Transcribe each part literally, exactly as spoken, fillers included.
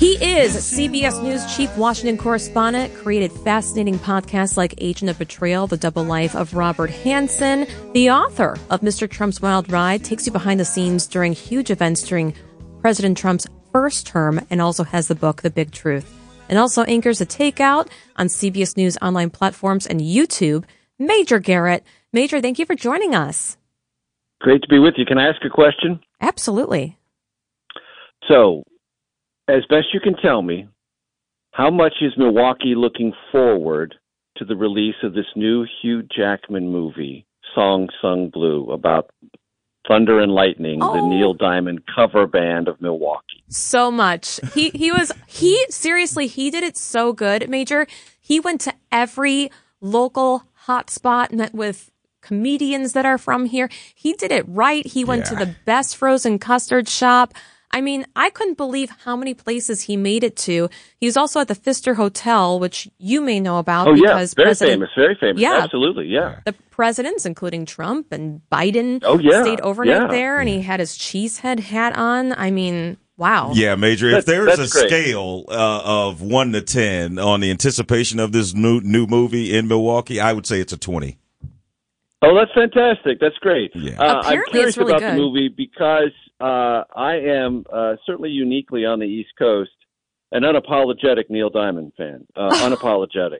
He is C B S News chief Washington correspondent, created fascinating podcasts like Agent of Betrayal, The Double Life of Robert Hansen. The author of Mister Trump's Wild Ride takes you behind the scenes during huge events during President Trump's first term, and also has the book, The Big Truth. And also anchors The Takeout on C B S News online platforms and YouTube. Major Garrett. Major, thank you for joining us. Great to be with you. Can I ask a question? Absolutely. So, as best you can tell me, how much is Milwaukee looking forward to the release of this new Hugh Jackman movie, Song Sung Blue, about Thunder and Lightning, oh. the Neil Diamond cover band of Milwaukee? So much. He he was, he, seriously, he did it so good, Major. He went to every local hotspot, met with comedians that are from here. He did it right. He went yeah. to the best frozen custard shop. I mean, I couldn't believe how many places he made it to. He was also at the Pfister Hotel, which you may know about. Oh, because yeah, very President, famous, very famous. Yeah, absolutely, yeah. The presidents, including Trump and Biden, oh, yeah, stayed overnight yeah. there, and he had his cheesehead hat on. I mean, wow. Yeah, Major, that's, if there's a great. scale uh, of one to ten on the anticipation of this new new movie in Milwaukee, I would say it's a twenty. Oh, that's fantastic. That's great. Yeah. Uh, Apparently I'm curious it's really about good. the movie because uh, I am uh, certainly uniquely on the East Coast an unapologetic Neil Diamond fan. Uh, unapologetic.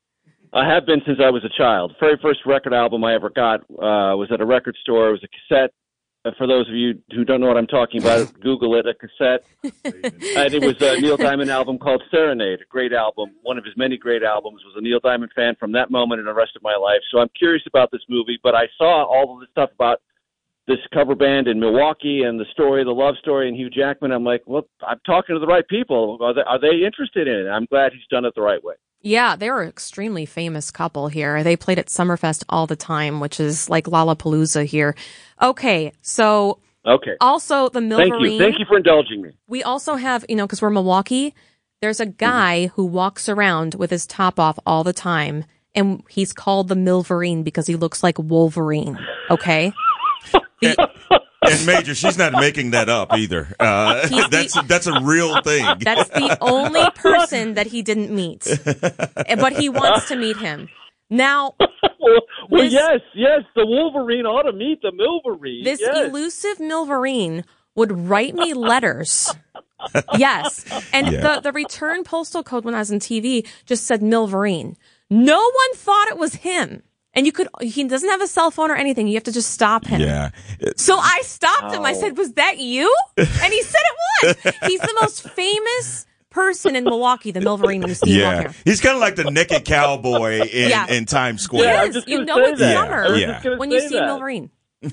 I have been since I was a child. The very first record album I ever got uh, was at a record store. It was a cassette. Uh, for those of you who don't know what I'm talking about, Google it, a cassette. And it was a Neil Diamond album called Serenade, a great album. One of his many great albums. Was a Neil Diamond fan from that moment and the rest of my life. So I'm curious about this movie, but I saw all of this stuff about this cover band in Milwaukee and the story, the love story, and Hugh Jackman. I'm like, well, I'm talking to the right people. Are they, are they interested in it? I'm glad he's done it the right way. Yeah, they were an extremely famous couple here. They played at Summerfest all the time, which is like Lollapalooza here. Okay, so okay. also the Milverine. Thank you. Thank you for indulging me. We also have, you know, because we're Milwaukee, there's a guy mm-hmm. who walks around with his top off all the time, and he's called the Milverine because he looks like Wolverine, okay? The, And Major, she's not making that up either. Uh, that's the, that's a real thing. That's the only person that he didn't meet, but he wants to meet him. Now, well, well this, yes, yes, the Wolverine ought to meet the Milverine. This yes. elusive Milverine would write me letters. Yes, and yeah. the the return postal code when I was on T V just said Milverine. No one thought it was him. And you could, he doesn't have a cell phone or anything. You have to just stop him. Yeah. So I stopped oh. him. I said, was that you? And he said it was. He's the most famous person in Milwaukee, the Milverine, when you see yeah. him out here. He's kind of like the naked cowboy in, yeah. in Times Square. Yeah, yes, you know it's that. summer yeah. Yeah. when you see that. Milverine.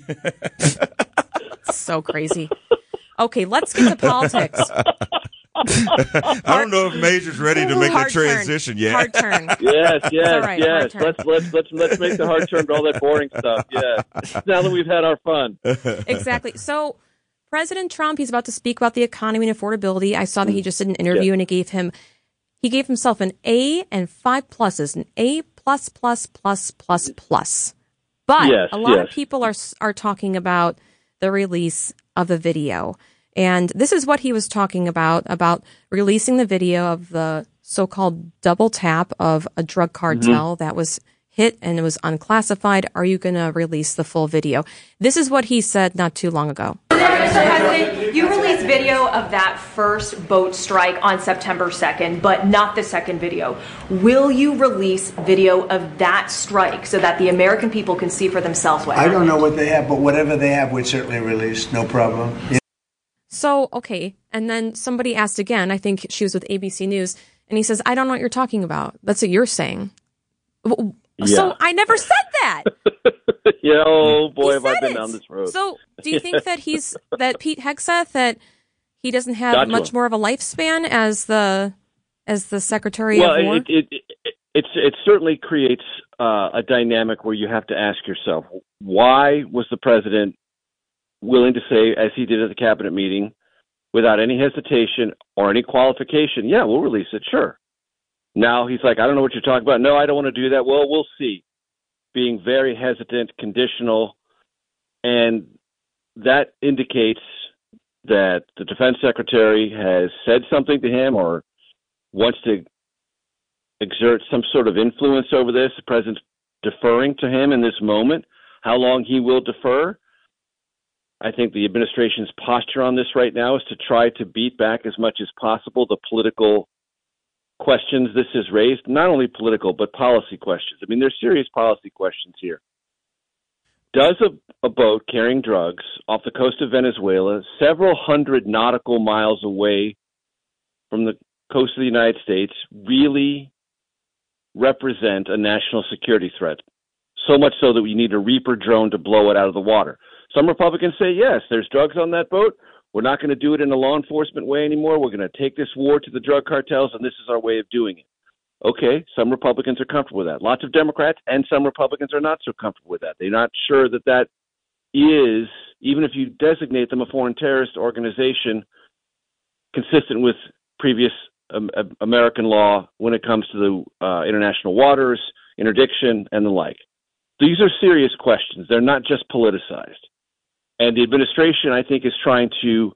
So crazy. Okay, let's get to politics. I don't know if Major's ready to make the transition turn. yet. Hard turn. Yes, yes, right, yes. Let's let's let's let's make the hard turn to all that boring stuff. Yes. Now that we've had our fun. Exactly. So President Trump, he's about to speak about the economy and affordability. I saw that he just did an interview yeah. and it gave him he gave himself an A and five pluses, an A plus plus plus plus plus. But yes, a lot yes. of people are are talking about the release of the video. And this is what he was talking about, about releasing the video of the so-called double tap of a drug cartel mm-hmm. that was hit and it was unclassified. Are you going to release the full video? This is what he said not too long ago. Mister President, you released video of that first boat strike on September second, but not the second video. Will you release video of that strike so that the American people can see for themselves what happened? I don't know what they have, but whatever they have, we'd certainly release. No problem. Yeah. So, okay. And then somebody asked again, I think she was with A B C News, and he says, I don't know what you're talking about. That's what you're saying. So yeah. I never said that. yeah, oh boy, he have I been it. down this road. So do you think that he's, that Pete Hegseth, that he doesn't have Got much him. more of a lifespan as the, as the Secretary well, of War? It, it, it, it's, it certainly creates uh, a dynamic where you have to ask yourself, why was the president willing to say, as he did at the cabinet meeting, without any hesitation or any qualification, yeah, we'll release it, sure. Now he's like, I don't know what you're talking about. No, I don't want to do that. Well, we'll see. Being very hesitant, conditional, and that indicates that the defense secretary has said something to him or wants to exert some sort of influence over this. The president's deferring to him in this moment. How long he will defer? I think the administration's posture on this right now is to try to beat back as much as possible the political questions this has raised, not only political, but policy questions. I mean, there's serious policy questions here. Does a, a boat carrying drugs off the coast of Venezuela, several hundred nautical miles away from the coast of the United States, really represent a national security threat? So much so that we need a Reaper drone to blow it out of the water. Some Republicans say, yes, there's drugs on that boat. We're not going to do it in a law enforcement way anymore. We're going to take this war to the drug cartels, and this is our way of doing it. Okay, some Republicans are comfortable with that. Lots of Democrats and some Republicans are not so comfortable with that. They're not sure that that is, even if you designate them a foreign terrorist organization, consistent with previous um, American law when it comes to the uh, international waters, interdiction, and the like. These are serious questions. They're not just politicized. And the administration, I think, is trying to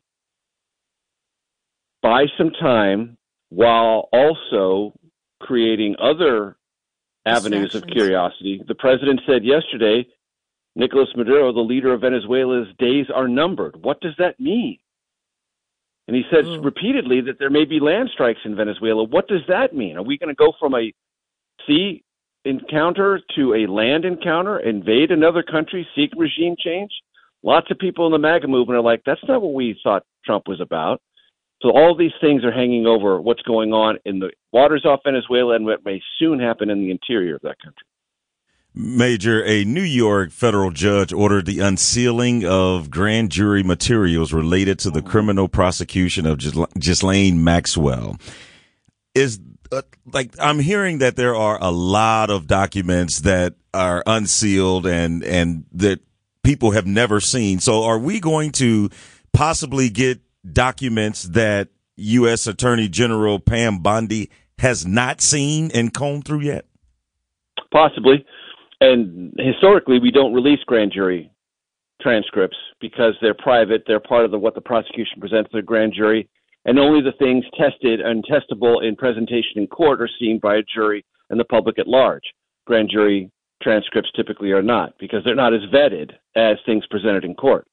buy some time while also creating other avenues of curiosity. The president said yesterday, Nicolas Maduro, the leader of Venezuela's days are numbered. What does that mean? And he says mm. repeatedly that there may be land strikes in Venezuela. What does that mean? Are we going to go from a sea encounter to a land encounter, invade another country, seek regime change? Lots of people in the MAGA movement are like, that's not what we thought Trump was about. So all these things are hanging over what's going on in the waters off Venezuela and what may soon happen in the interior of that country. Major, a New York federal judge ordered the unsealing of grand jury materials related to the criminal prosecution of Gis- Ghislaine Maxwell. Is uh, like I'm hearing that there are a lot of documents that are unsealed and and that people have never seen. So are we going to possibly get documents that U S Attorney General Pam Bondi has not seen and combed through yet? Possibly. And historically, we don't release grand jury transcripts because they're private. They're part of the, what the prosecution presents to the grand jury. And only the things tested and testable in presentation in court are seen by a jury and the public at large. Grand jury transcripts typically are not because they're not as vetted as things presented in court.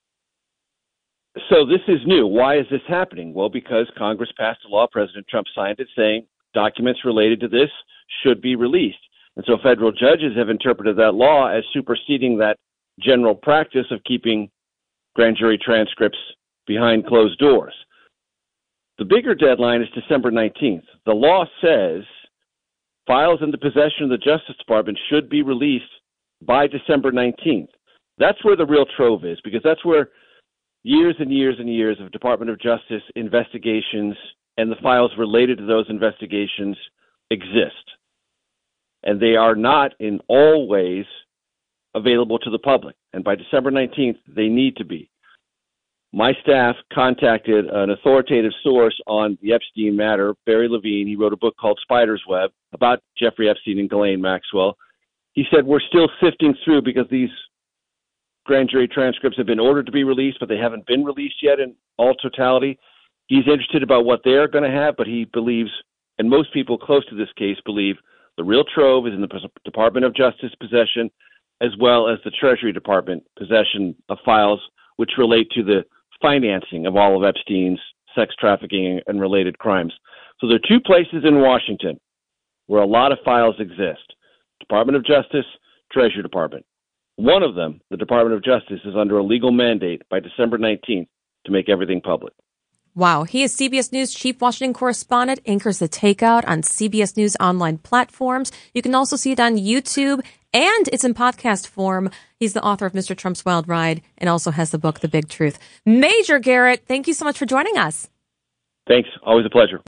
So this is new. Why is this happening? Well, because Congress passed a law, President Trump signed it, saying documents related to this should be released. And so federal judges have interpreted that law as superseding that general practice of keeping grand jury transcripts behind closed doors. The bigger deadline is December nineteenth. The law says files in the possession of the Justice Department should be released by December nineteenth. That's where the real trove is, because that's where years and years and years of Department of Justice investigations and the files related to those investigations exist. And they are not in all ways available to the public. And by December nineteenth, they need to be. My staff contacted an authoritative source on the Epstein matter, Barry Levine. He wrote a book called Spider's Web about Jeffrey Epstein and Ghislaine Maxwell. He said, we're still sifting through because these grand jury transcripts have been ordered to be released, but they haven't been released yet in all totality. He's interested about what they're going to have, but he believes, and most people close to this case believe, the real trove is in the Department of Justice possession, as well as the Treasury Department possession of files which relate to the financing of all of Epstein's sex trafficking and related crimes. So there are two places in Washington where a lot of files exist: Department of Justice, Treasury Department. One of them, the Department of Justice, is under a legal mandate by December nineteenth to make everything public. Wow. He is C B S News chief Washington correspondent, anchors The Takeout on C B S News online platforms. You can also see it on YouTube, and it's in podcast form. He's the author of Mister Trump's Wild Ride and also has the book, The Big Truth. Major Garrett, thank you so much for joining us. Thanks. Always a pleasure.